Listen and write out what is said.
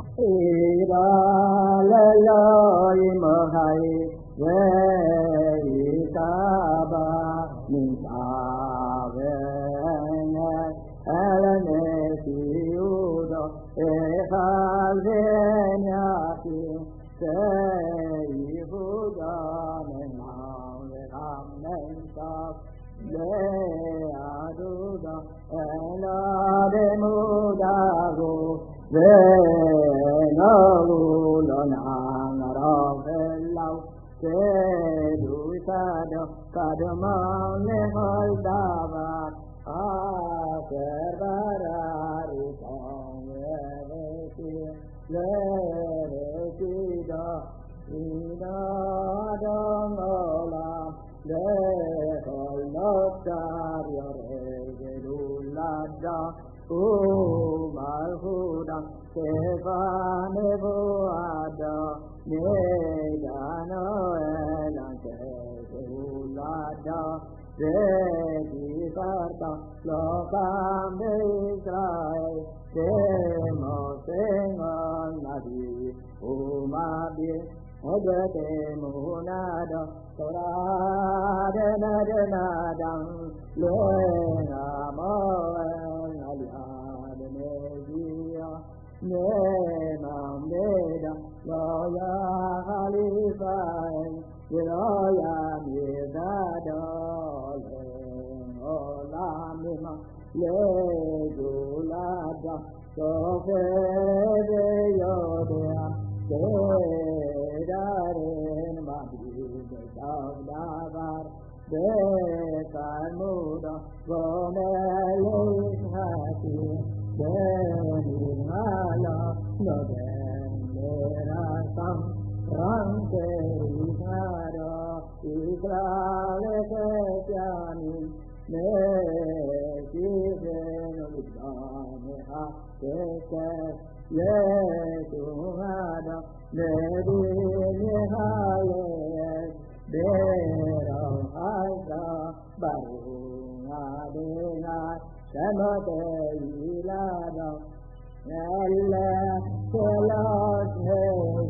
ira la lo mo hai ve ta ba ni ta ve ne ala ne ti u do e ha ve nya ti se yi hu da ne na ve ham ne ta le a du da ala de mu da go ve no lo na na ro ve lao se du sa do ka do ma ne hol da ba a se ba ra ri song ve ve si le si do i do do ngo la le hol lo da ri re ge du la da u ma hu da se va ne bo a da ne da no e la se u la da se di sa ta lo ka me sai se mo se ngo na di u ma bi ho de te mu na da so ra de na dang le na mo na ya de ne ji ya ne ma me da lo ya ha li sai ye lo ya me da do le o la me ma le du la da so fe de yo de se da re ma bi de da da ba de ka mu da go me le ha ti de ni na la no de le ra sam rang ke na ro i kra le ke pya ni ne ji de no da ne ha ke le tu ha da ne di ne ha le de ro ha da ba ru nga de nga sama te yi la da la se la se